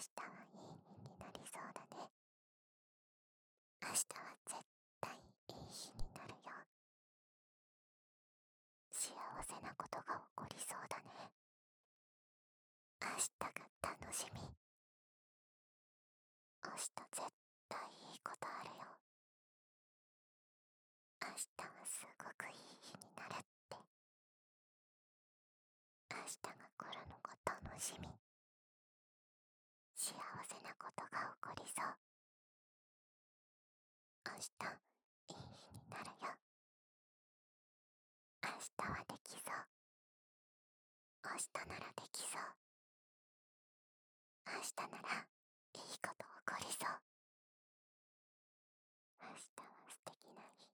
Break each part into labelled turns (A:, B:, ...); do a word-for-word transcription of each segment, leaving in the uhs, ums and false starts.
A: 日はいい日になりそうだね。明日は絶対いい日になるよ。幸せなことが起こりそうだね。明日が楽しみ。明日絶対いいことあるよ。明日はすごくいい日になるって。明日が来るのが楽しみ。幸せなことが起こりそう。明日いい日になるよ。明日はできそう。明日ならできそう。明日ならいいこと起こりそう。明日は素敵な日。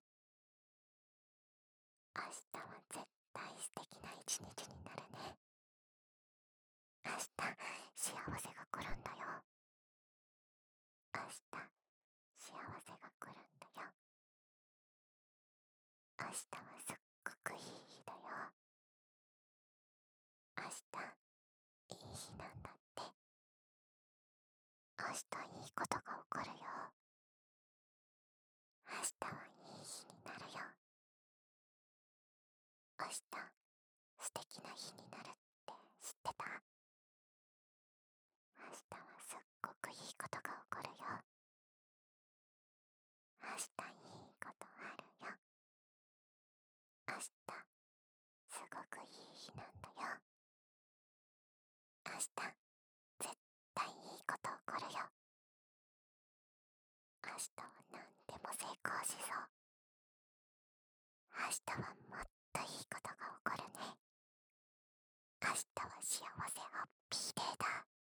A: 明日は絶対素敵な一日になるね。明日幸せが来るんだよ。明日幸せが来るんだよ。明日はすっごくいい日だよ。明日いい日なんだって。明日いいことが起こるよ。明日はいい日になるよ。明日素敵な日になるって知ってた？明日はすっごくいいことが起こるよ。明日いいことあるよ。明日すごくいい日なんだよ。明日絶対いいこと起こるよ。明日は何でも成功しそう。明日はもっといいことが起こるね。明日は幸せハッピーデーだ。